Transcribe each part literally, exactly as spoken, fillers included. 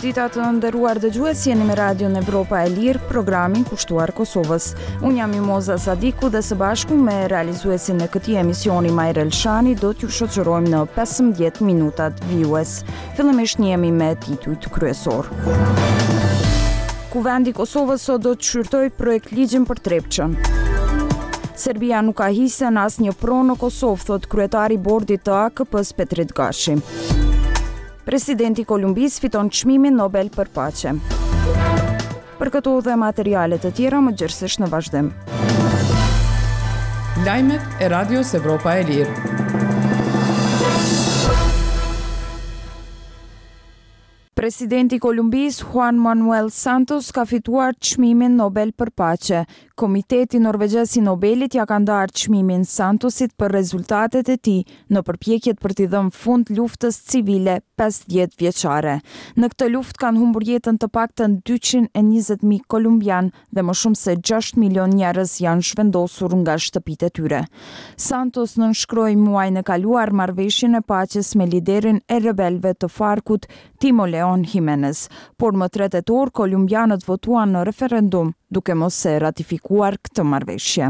Mirëdita të nderuar dëgjues, jeni me Radion Evropa e Lirë, programin kushtuar Kosovës. Unë jam Mimoza Sadiku dhe së bashku me realizuesin e këtij emisioni Majrel Shani do t'ju shoqërojmë në pesëmbëdhjetë minutat vijues. Fillimisht njemi me titujt kryesor. Kuvendi i Kosovës sot do të shqyrtoj projekt ligjin për Trepçën. Serbia nuk ka hise në asnjë pronë në Kosovë, thot kryetari i bordit të A K P-s Petrit Gashi. Presidenti i Kolumbisë fiton çmimin Nobel për paqe. Për këto dhe materiale të tjera më gjërësisht në vazhdim. Lajmet e Radios Evropa e Lirë. Presidenti i Kolumbisë Juan Manuel Santos ka fituar çmimin Nobel për paqe. Komiteti norvegjez i Nobelit ja ka ndarë çmimin Santosit për rezultatet e tij në përpjekjet për t'i dhënë fund luftës civile pesëdhjetë vjeçare. Në këtë luftë kanë humbur jetën të paktën dyqind e njëzet mijë kolumbian dhe më shumë se gjashtë milion njerëz janë zhvendosur nga shtëpitë e tyre. Santos nënshkroi muajin e kaluar marrëveshjen e paqes me liderin e rebelëve të Farkut, Timo Leon Jimenez, por më tre tetor kolumbianët votuan në referendum duke mos e ratifikuar këtë marrëveshje.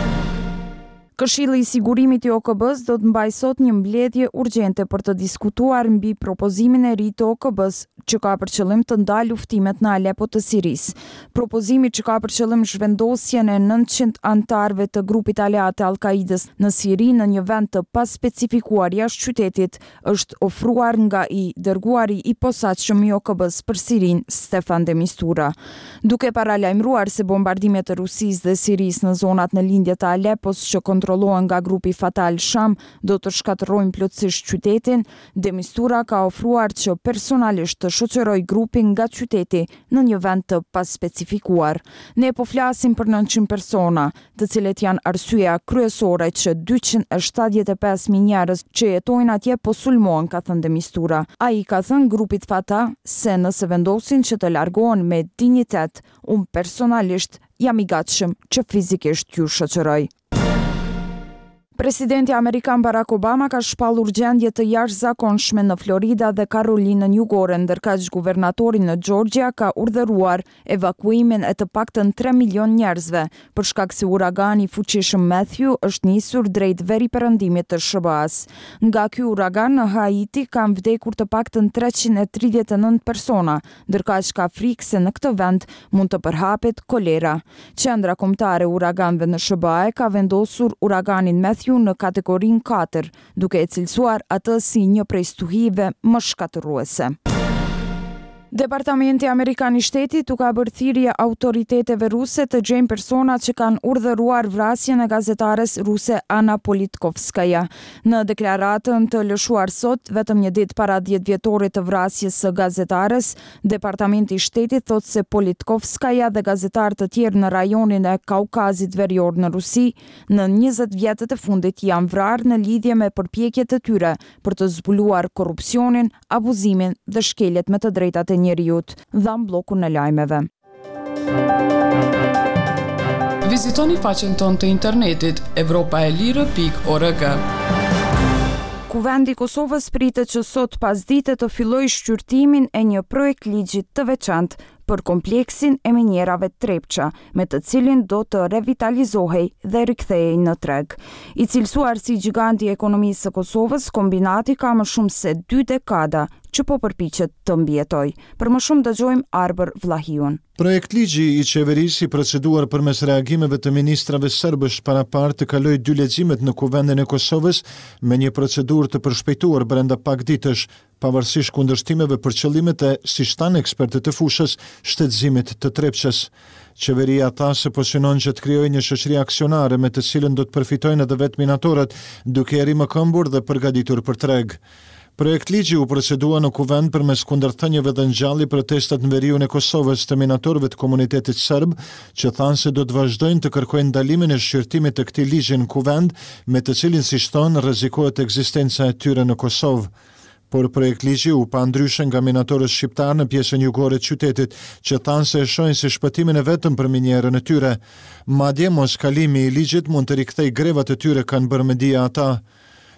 Këshilli i Sigurimit i O K B-s do të mbajë sot një mbledhje urgjente për të diskutuar mbi propozimin e ri të O K B-s që ka për qëllim të ndalë luftimet në Alepo të Sirisë. Propozimi që ka për qëllim zhvendosjen e nëntëqind anëtarëve të grupit aleat të Al-Kaidës në Siri në një vend të paspecifikuar jashtë qytetit është ofruar nga i dërguari i posaçëm i O K B-s për Sirinë, Stefan de Mistura. Duke paralajmëruar se bombardimet e Rusisë dhe Sirisë në zonat në lindje të Alepos që kontrollohen nga grupi Fatal Sham do të shkatërrojnë plotësisht qytetin, de Mistura ka ofruar që personalisht të shoqëroj grupin nga qyteti në një vend të paspecifikuar. Ne po flasim për nëntëqind persona, të cilët janë arsyeja kryesore që dyqind e shtatëdhjetë e pesë mijë njerëz që jetojnë atje po sulmohen, ka thënë de Mistura. Ai ka thënë grupit Fatah se nëse vendosin që të largohen me dinjitet, unë personalisht jam i gatshëm që fizikisht ju shoqëroj. Presidenti Amerikan Barack Obama ka shpallur gjendje të jashtëzakonshme në Florida dhe Karolinën Jugore, ndërkaq guvernatori në Georgia ka urdhëruar evakuimin e të paktën tre milion njerëzve, për shkak se uragani i fuqishëm Matthew është nisur drejt veriperëndimit të S B A-s. Nga ky uragan në Haiti kanë vdekur të paktën treqind e tridhjetë e nëntë persona, ndërkaq ka frikë se në këtë vend mund të përhapet kolera. Qendra kombëtare e uraganëve në S B A ka vendosur uraganin Matthew në kategorinë katër, duke e cilësuar atë si një prej stuhive më shkatërruese. Departamenti Amerikan i Shtetit u ka bërë thirrje autoriteteve ruse të gjejnë personat që kanë urdhëruar vrasjen e gazetares ruse Ana Politkovskaja. Në deklaratën të lëshuar sot, vetëm një ditë para dhjetëvjetorit të vrasjes së gazetares, Departamenti i Shtetit thotë se Politkovskaja dhe gazetarë të tjerë në rajonin e Kaukazit Verior në Rusi në njëzet vjetët e fundit janë vrarë në lidhje me përpjekjet e tyre për të zbuluar korrupsionin, abuzimin dhe shkeljet me të drejtat e njeriut, dhan bllokun e lajmeve. Vizitoni faqen tonë të internetit evropaelire pikë org. Kuvendi i Kosovës pritet që sot pasdite të fillojë shqyrtimin e një projekt ligji të veçantë për kompleksin e minjerave Trepça, me të cilin do të revitalizohej dhe rikthehej në treg. I cilësuar si giganti i ekonomisë së Kosovës, kombinati ka më shumë se dy dekada që po përpiqet të mbijetoj. Për më shumë dëgjojmë Arbër Vlahiun. Projekt ligji i qeverisë i proceduar përmes reagimeve të ministrave serbësh para parë të kalojë dy leximet në Kuvendin e Kosovës me një procedurë të përshpejtuar brenda pak ditësh, pavarësisht kundërshtimeve për qëllimet e, siç thanë ekspertët e fushës, shtetëzimit të Trepçës. Qeveria tha se po synon që të krijojë një shoqëri aksionare me të cilën do të përfitojnë edhe vetë minatorët, duke eri më këmbur dhe përgatitur për treg. Projekt ligji u procedua në kuvend përmes kundërthënieve dhe ngjalli protestat në veriun e Kosovës të minatorëve të komunitetit serb, që thanë se do të vazhdojnë të kërkojnë ndalimin e shqyrtimit të këtij ligji në kuvend, me të cilin si thonë rrezikohet ekzistenca e tyre në Kosovë. Por projekt ligji u pa ndryshe nga minatorët shqiptar në pjesën jugore të qytetit, që thanë se e shohin si shpëtimin e vetëm për minjerën e tyre. Madje mos kalimi i ligjit mund të rikthej grevat e tyre, kanë bërë media ata.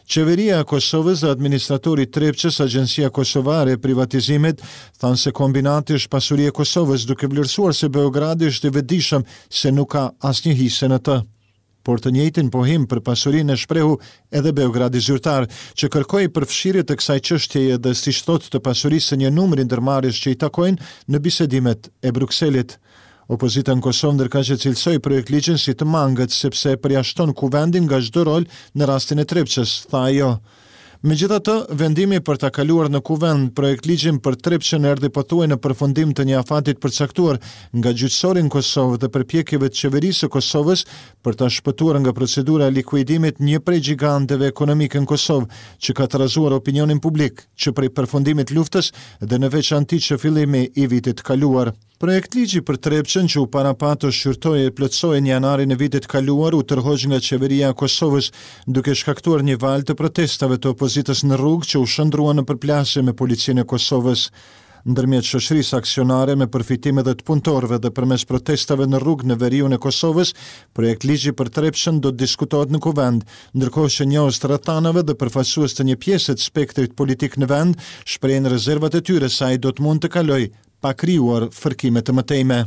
Qeveria e Kosovës dhe administratori Trepçës, Agjencia Kosovare e Privatizimit, thanë se kombinati është pasuri e Kosovës, duke vlerësuar se Beogradi është i vetëdijshëm se nuk ka asnjë hise në të. Por të njëjtin pohim për pasurinë e shprehu edhe Beogradi zyrtar, që kërkoi përfshirje të kësaj çështjeje dhe siç thotë të pasurisë së një numri ndërmarrjes që i takojnë në bisedimet e Brukselit. Opozita në Kosovë ndërkaq e cilësoi projektligjin si të mangët sepse përjashton kuvendin nga çdo rol në rastin e Trepçës, tha ajo. Megjithatë, vendimi për ta kaluar në kuvend projektligjin për Trepçën erdhi pothuaj në përfundim të një afatit përcaktuar nga gjyqësori në Kosovë dhe përpjekjeve të qeverisë së Kosovës për ta shpëtuar nga procedura e likuidimit një prej gjiganteve ekonomike në Kosovë, që ka trazuar opinionin publik, që prej përfundimit luftës dhe në veçanti që fillimi i vitit kaluar. Projektligji për Trepçën që u parapato shqyrtoi e plotësoi në janarin e vitit kaluar u tërhoq nga qeveria e Kosovës, duke shkaktuar një valë të protestave të opozitës në rrugë që u shndruan në përplasje me policinë e Kosovës. Ndërmjet shoqërisë aksionare me përfitim edhe të punëtorëve dhe përmes protestave në rrugë në veriun e Kosovës, projektligji për Trepçën do të diskutohet në kuvend, ndërkohë që njohës të rrethanave dhe përfaqësues të një pjese të spektrit politik në vend shprehin rezervat e tyre se ai do të mund të kalojë pa krijuar fërkime të mëtejme.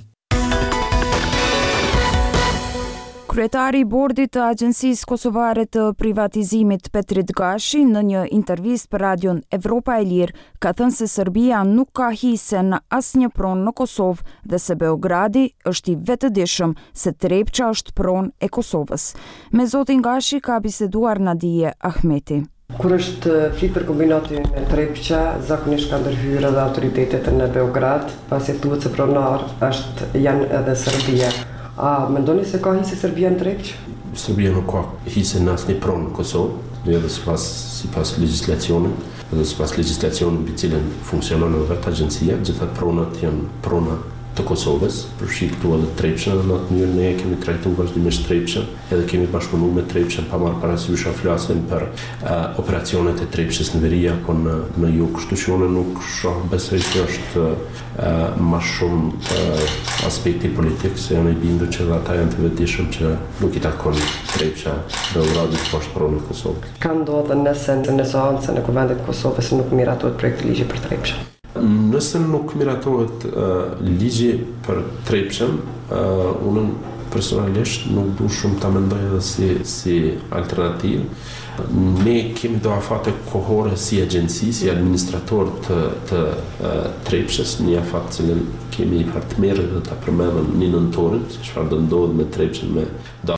Kryetari i bordit të Agjencisë Kosovare të Privatizimit Petrit Gashi në një intervistë për radion Evropa e Lirë ka thënë se Serbia nuk ka hise në asnjë pronë në Kosovë dhe se Beogradi është i vetëdijshëm se Trepça është pronë e Kosovës. Me zotin Gashi ka biseduar Nadije Ahmeti. Kur është flit për kombinatin e Trepça, zakonisht ka ndërhyrë edhe autoritetet në Beograd, pasi thuhet se pronar është janë edhe Serbia. A mendoni se ka hise Serbia në Trepçë? Serbia nuk ka hise në asnjë pronë në Kosovë, edhe sipas sipas legjislacionit, edhe sipas legjislacionit mbi cilën funksionon edhe vetë agjencia, gjithë pronat janë prona të Kosovës, përfshi këtu edhe Trepçën, dhe në atë mënyrë ne kemi trajtuar vazhdimisht Trepçën, edhe kemi bashkëpunuar me Trepçën pa marrë parasysh flasim për uh, operacionet e Trepçës në veri apo në, në jug, kështu që unë nuk shoh besoj se është uh, më shumë uh, aspekti politik, se janë i bindur që ata janë të vetëdijshëm që nuk i takon Trepça Beogradit poshtë pronën e Kosovës. Ka ndodhur nëse në seancën e kuvendit të Kosovës nuk miratohet projektligji për Trepçën? Nëse nuk miratohet uh, ligji për Trepçën, uh, unë personalisht nuk du shumë ta mendoj edhe si, si alternativë. Ne kemi do afate kohore si agjenci, si administrator të, të uh, Trepçës, një afat cilën kemi partnerë dhe ta përmendëm një nëntorin, se çfarë do ndodhë me Trepçën me